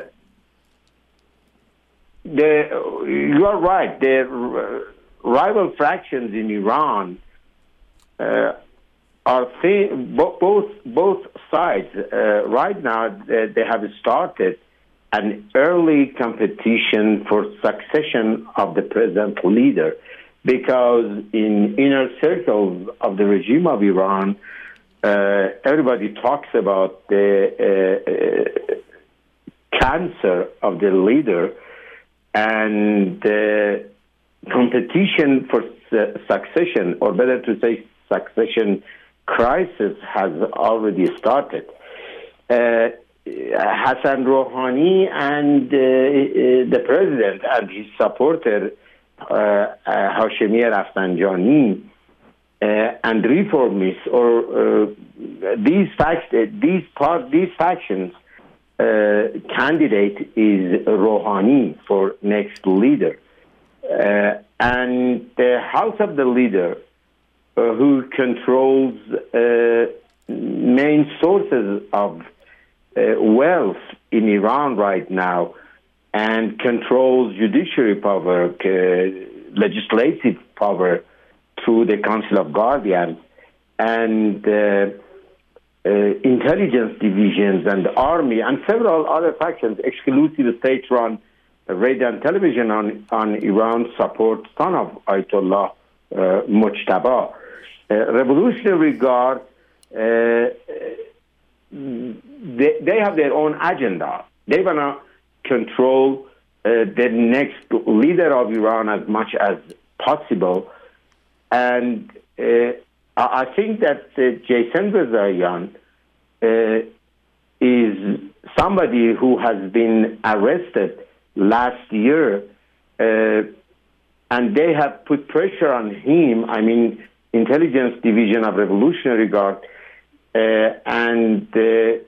the, you are right, the rival factions in Iran uh, are th- both both sides uh, right now. They, they have started an early competition for succession of the present leader, because in inner circles of the regime of Iran, uh, everybody talks about the uh, uh, cancer of the leader, and the competition for su- succession, or better to say succession crisis, has already started. Uh, Hassan Rouhani and uh, uh, the president and his supporter, uh, uh, Hashemi Rafsanjani, uh, and reformists, or uh, these fact, uh, these part, these factions, uh, candidate is Rouhani for next leader, uh, and the House of the Leader, Uh, who controls uh, main sources of uh, wealth in Iran right now, and controls judiciary power, uh, legislative power through the Council of Guardians, and uh, uh, intelligence divisions and the army, and several other factions, exclusive state-run radio and television on, on Iran support son of Ayatollah uh, Mojtaba. Uh, Revolutionary Guard, uh, they, they have their own agenda. They want to control uh, the next leader of Iran as much as possible. And uh, I think that uh, Jason Rezaian uh, is somebody who has been arrested last year, uh, and they have put pressure on him. I mean, Intelligence Division of Revolutionary Guard, uh, and uh,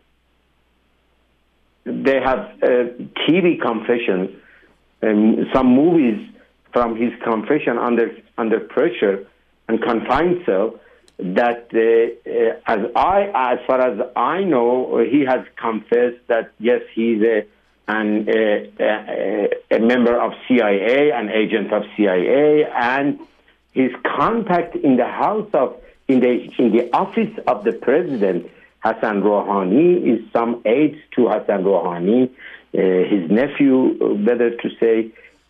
they have uh, T V confessions, um, some movies from his confession under under pressure and confined cell. That uh, uh, as I, as far as I know, he has confessed that yes, he's a an a, a, a member of C I A, an agent of C I A, and his contact in the house of, in the in the office of the president, Hassan Rouhani, is some aide to Hassan Rouhani, uh, his nephew, better to say,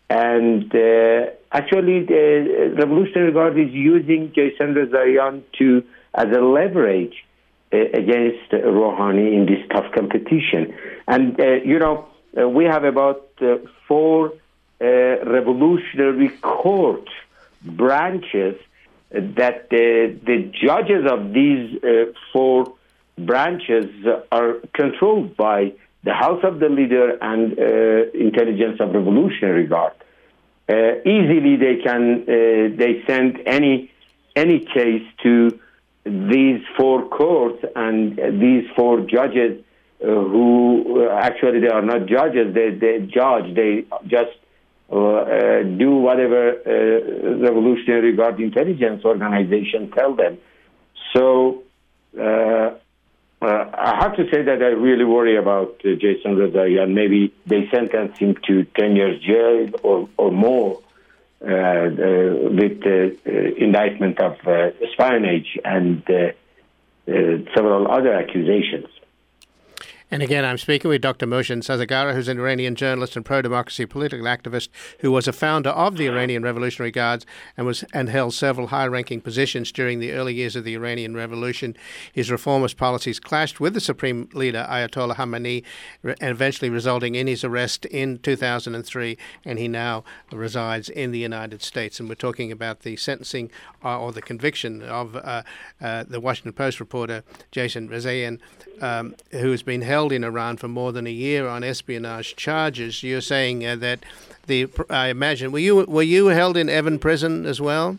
And uh, actually, the Revolutionary Guard is using Jason Rezaian to as a leverage uh, against uh, Rouhani in this tough competition. And, uh, you know, uh, we have about uh, four uh, revolutionary court branches that uh, the judges of these uh, four branches are controlled by the House of the Leader and uh, Intelligence of Revolutionary Guard. Uh, easily, they can uh, they send any any case to these four courts, and uh, these four judges uh, who uh, actually they are not judges. They they judge. They just uh, uh, do whatever uh, Revolutionary Guard intelligence organization tell them. So. Uh, Uh, I have to say that I really worry about uh, Jason Rezaian. Maybe they sentence him to ten years jail or, or more uh, uh, with the uh, indictment of uh, espionage and uh, uh, several other accusations. And again, I'm speaking with Doctor Mohsen Sazagara, who's an Iranian journalist and pro-democracy political activist who was a founder of the Iranian Revolutionary Guards and was and held several high-ranking positions during the early years of the Iranian Revolution. His reformist policies clashed with the supreme leader, Ayatollah Khamenei, and eventually resulting in his arrest in two thousand three, and he now resides in the United States. And we're talking about the sentencing uh, or the conviction of uh, uh, the Washington Post reporter, Jason Rezaian, um, who has been held in Iran for more than a year on espionage charges. You're saying uh, that the I imagine were you were you held in Evin prison as well?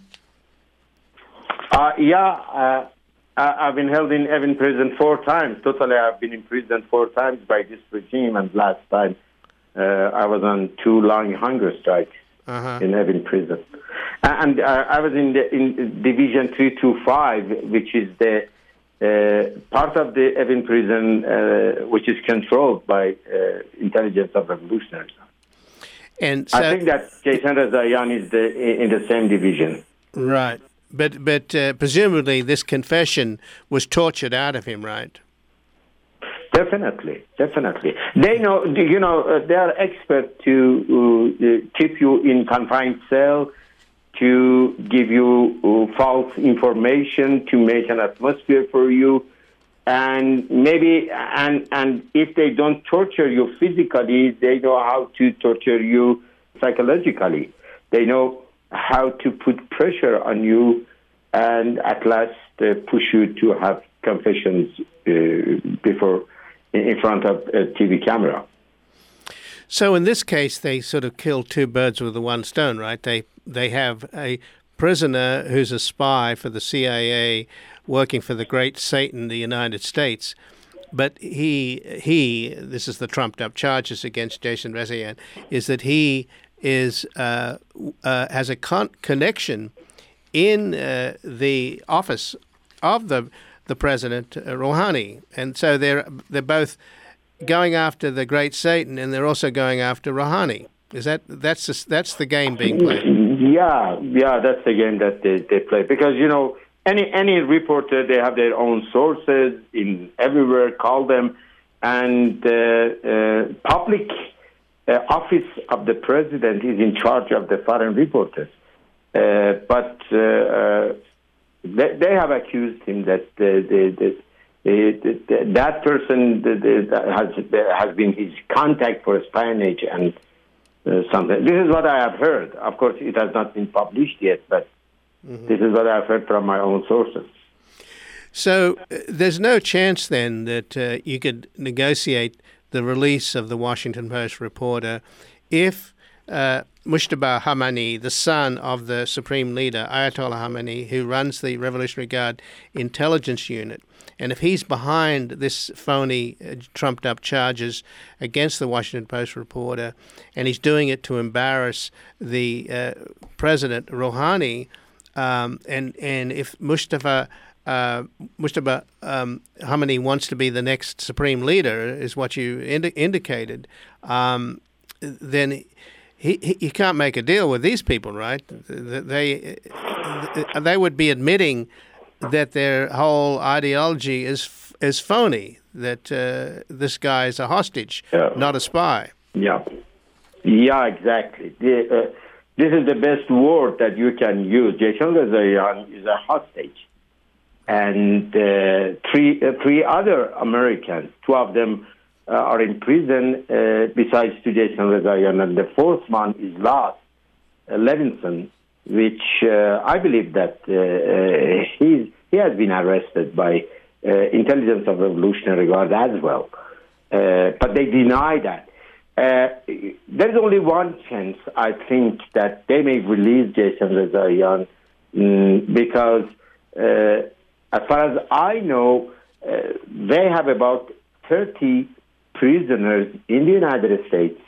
Uh, yeah, uh, I've been held in Evin prison four times. Totally, I've been in prison four times by this regime, and last time uh, I was on two long hunger strikes uh-huh. in Evin prison. And uh, I was in the in Division three two five, which is the Uh, part of the Evin prison, uh, which is controlled by uh, Intelligence of Revolutionary Guard. And so, I think that Jason Rezaian is the, in the same division. Right. But but uh, presumably this confession was tortured out of him, right? Definitely, definitely. They know, you know, uh, they are experts to uh, keep you in confined cell, to give you uh, false information, to make an atmosphere for you, and maybe and and if they don't torture you physically, they know how to torture you psychologically. They know how to put pressure on you, and at last uh, push you to have confessions uh, before in front of a T V camera. So in this case, they sort of kill two birds with the one stone, right? They they have a prisoner who's a spy for the C I A working for the great Satan, the United States. But he, he this is the trumped-up charges against Jason Rezaian, is that he is uh, uh, has a con- connection in uh, the office of the the president, uh, Rouhani. And so they're they're both going after the great Satan, and they're also going after Rouhani. Is that that's the, that's the game being played? Yeah, yeah, that's the game that they, they play. Because you know, any any reporter, they have their own sources in everywhere. Call them, and uh, uh, public uh, office of the president is in charge of the foreign reporters. Uh, but uh, uh, they, they have accused him that the the. the It, it, that person the, the, has has been his contact for espionage and uh, something. This is what I have heard. Of course, it has not been published yet, but mm-hmm. this is what I have heard from my own sources. So uh, there's no chance then that uh, you could negotiate the release of the Washington Post reporter if uh, Mujtaba Khamenei, the son of the supreme leader, Ayatollah Khamenei, who runs the Revolutionary Guard intelligence unit, and if he's behind this phony, uh, trumped-up charges against the Washington Post reporter, and he's doing it to embarrass the uh, president, Rouhani, um, and and if Mustafa uh, Mujtaba um, Khamenei wants to be the next supreme leader, is what you indi- indicated, um, then he, he you can't make a deal with these people, right? They they would be admitting that their whole ideology is is phony, that uh, this guy is a hostage, yeah. not a spy. Yeah, Yeah, exactly. The, uh, this is the best word that you can use. Jason Rezaian is a hostage. And uh, three uh, three other Americans, two of them uh, are in prison uh, besides to Jason Rezaian, and the fourth one is Lars uh, Levinson, which uh, I believe that uh, uh, he's, he has been arrested by uh, Intelligence of Revolutionary Guard as well. Uh, but they deny that. Uh, there's only one chance, I think, that they may release Jason Rezaian mm, because, uh, as far as I know, uh, they have about thirty prisoners in the United States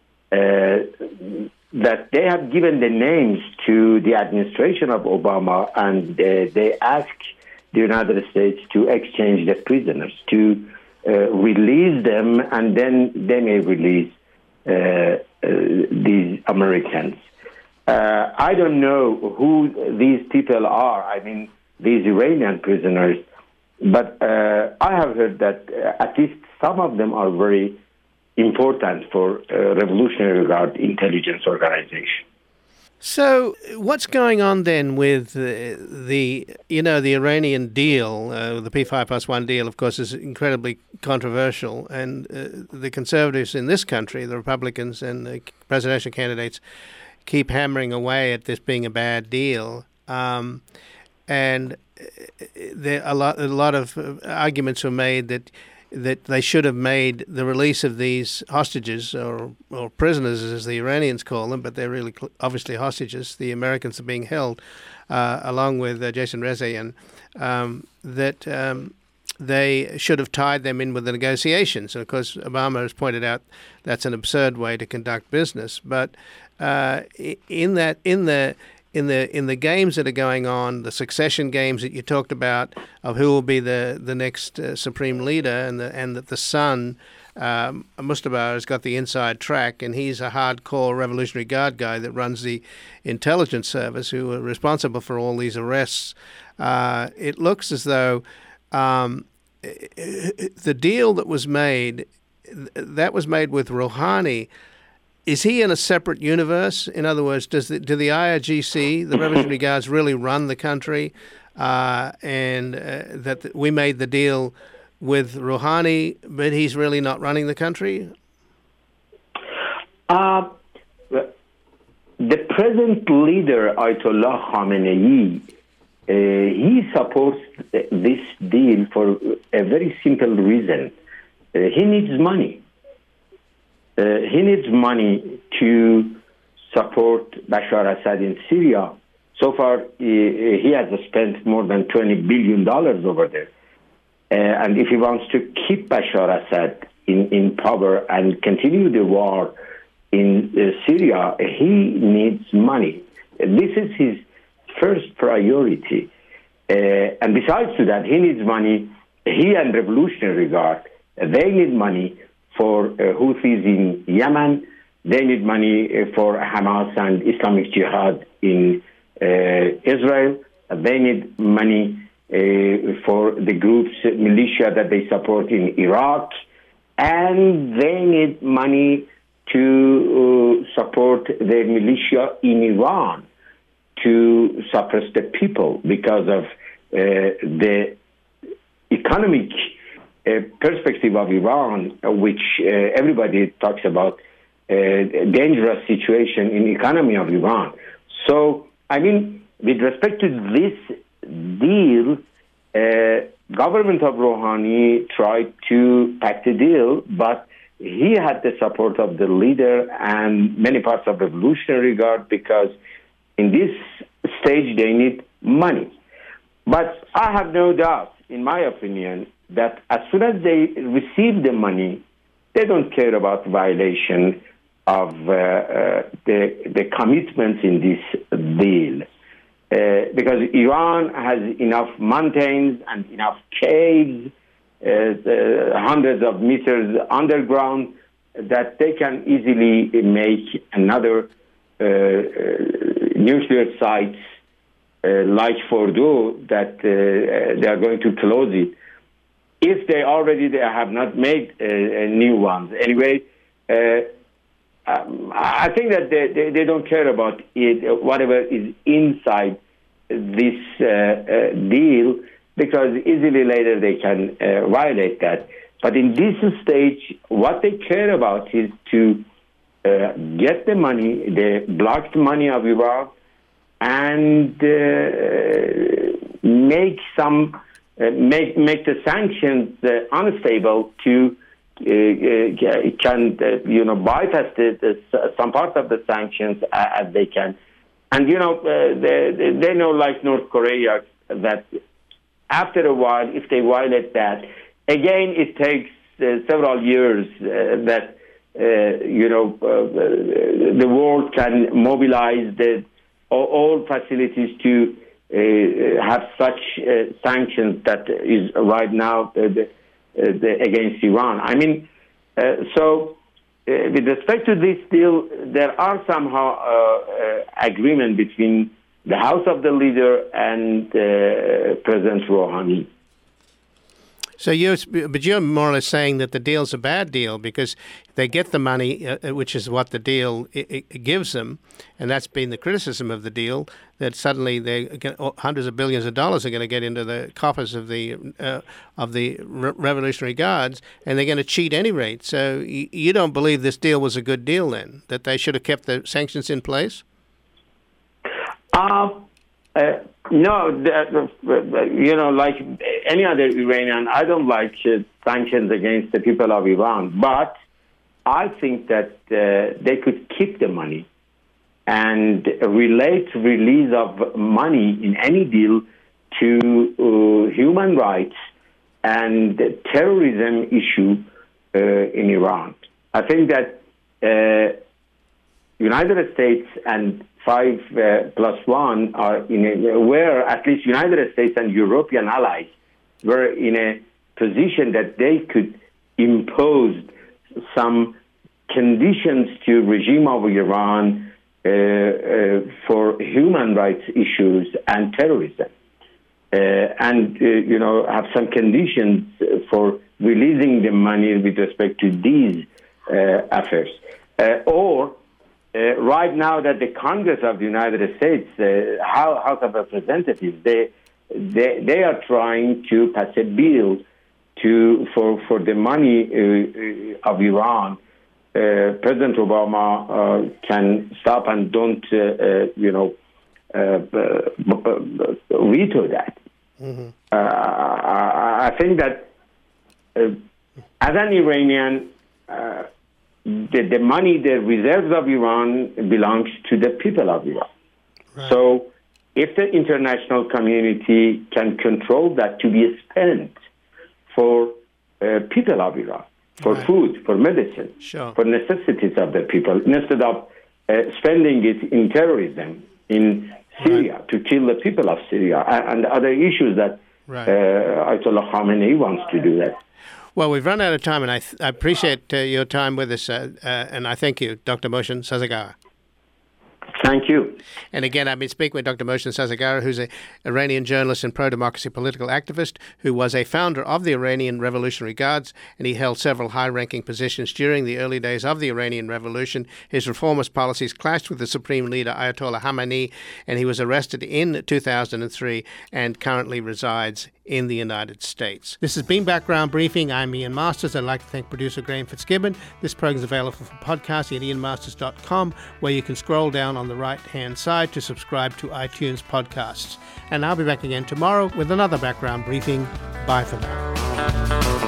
uh, that they have given the names to the administration of Obama, and uh, they ask the United States to exchange the prisoners, to uh, release them, and then they may release Uh, uh, these Americans. Uh, I don't know who these people are, I mean, these Iranian prisoners, but uh, I have heard that uh, at least some of them are very important for uh, Revolutionary Guard intelligence organization. So what's going on then with uh, the, you know, the Iranian deal, uh, the P five plus one deal, of course, is incredibly controversial, and uh, the conservatives in this country, the Republicans and the presidential candidates, keep hammering away at this being a bad deal. Um, and there a lot, a lot of arguments were made that that they should have made the release of these hostages, or, or prisoners as the Iranians call them, but they're really cl- obviously hostages. The Americans are being held, uh, along with uh, Jason Rezaian, um, that um, they should have tied them in with the negotiations. And of course, Obama has pointed out that's an absurd way to conduct business. But uh, in that, in the In the in the games that are going on, the succession games that you talked about of who will be the the next uh, supreme leader, and the, and that the son, um, Mustafa, has got the inside track, and he's a hardcore Revolutionary Guard guy that runs the intelligence service, who are responsible for all these arrests. Uh, it looks as though um, the deal that was made, that was made with Rouhani. Is he in a separate universe? In other words, does the, do the I R G C, the Revolutionary Guards, really run the country? Uh, and uh, that we made the deal with Rouhani, but he's really not running the country? Uh, the present leader, Ayatollah Khamenei, uh, he supports this deal for a very simple reason. Uh, he needs money. Uh, he needs money to support Bashar Assad in Syria. So far, he, he has spent more than twenty billion dollars over there. Uh, and if he wants to keep Bashar Assad in, in power and continue the war in uh, Syria, he needs money. This is his first priority. Uh, and besides to that, he needs money. He and Revolutionary Guard, they need money for uh, Houthis in Yemen. They need money uh, for Hamas and Islamic Jihad in uh, Israel. They need money uh, for the groups, militia that they support in Iraq. And they need money to uh, support the militia in Iran to suppress the people because of uh, the economic Uh, perspective of Iran, uh, which uh, everybody talks about, uh, dangerous situation in the economy of Iran. So, I mean, with respect to this deal, uh, government of Rouhani tried to pack the deal, but he had the support of the leader and many parts of the Revolutionary Guard, because in this stage they need money. But I have no doubt, in my opinion, that as soon as they receive the money, they don't care about violation of uh, uh, the, the commitments in this deal. Uh, because Iran has enough mountains and enough caves, uh, hundreds of meters underground, that they can easily make another uh, uh, nuclear sites uh, like Fordo, that uh, they are going to close it. If they already they have not made uh, new ones. Anyway, uh, um, I think that they, they, they don't care about it, whatever is inside this uh, uh, deal, because easily later they can uh, violate that. But in this stage, what they care about is to uh, get the money, the blocked money of Iran, and uh, make some uh, make make the sanctions uh, unstable to uh, uh, can uh, you know bypass the, the, some part of the sanctions as they can. And you know uh, they they know, like North Korea, that after a while, if they violate that, again it takes uh, several years uh, that uh, you know uh, the world can mobilize the all facilities to uh, have such uh, sanctions that is right now uh, the, uh, the against Iran. I mean, uh, so uh, with respect to this deal, there are somehow uh, uh, agreement between the House of the Leader and uh, President Rouhani. So you're, but you're more or less saying that the deal's a bad deal because they get the money, uh, which is what the deal it, it gives them, and that's been the criticism of the deal. That suddenly they get hundreds of billions of dollars are going to get into the coffers of the uh, of the Re- Revolutionary Guards, and they're going to cheat any rate. So you, you don't believe this deal was a good deal, then? That they should have kept the sanctions in place? Uh, uh, no, the, uh, you know, like any other Iranian, I don't like uh, sanctions against the people of Iran, but I think that uh, they could keep the money and relate release of money in any deal to uh, human rights and terrorism issue uh, in Iran. I think that uh, United States and five uh, plus one are in a, where at least United States and European allies were in a position that they could impose some conditions to regime of Iran uh, uh, for human rights issues and terrorism, uh, and uh, you know have some conditions for releasing the money with respect to these uh, affairs, uh, or. Uh, right now that the Congress of the United States, the uh, House of Representatives, they, they they are trying to pass a bill to for for the money uh, of Iran. Uh, President Obama uh, can stop and don't uh, uh, you know uh, uh, veto that. Mm-hmm. Uh, I, I think that uh, as an Iranian. Uh, The, the money, the reserves of Iran belongs to the people of Iran. Right. So if the international community can control that to be spent for uh, people of Iran, for right. food, for medicine, sure. for necessities of the people, instead of uh, spending it in terrorism, in Syria, right. to kill the people of Syria, and, and other issues that right. uh, Ayatollah Khamenei wants to do that. Well, we've run out of time, and I, th- I appreciate uh, your time with us, uh, uh, and I thank you, Doctor Mohsen Sazagara. Thank you. And again, I've been speaking with Doctor Mohsen Sazagara, who's an Iranian journalist and pro-democracy political activist who was a founder of the Iranian Revolutionary Guards, and he held several high-ranking positions during the early days of the Iranian Revolution. His reformist policies clashed with the supreme leader, Ayatollah Khamenei, and he was arrested in two thousand three and currently resides in the United States. This has been Background Briefing. I'm Ian Masters. I'd like to thank producer Graham Fitzgibbon. This program is available for podcasting at ian masters dot com, where you can scroll down on the right-hand side to subscribe to iTunes podcasts. And I'll be back again tomorrow with another Background Briefing. Bye for now.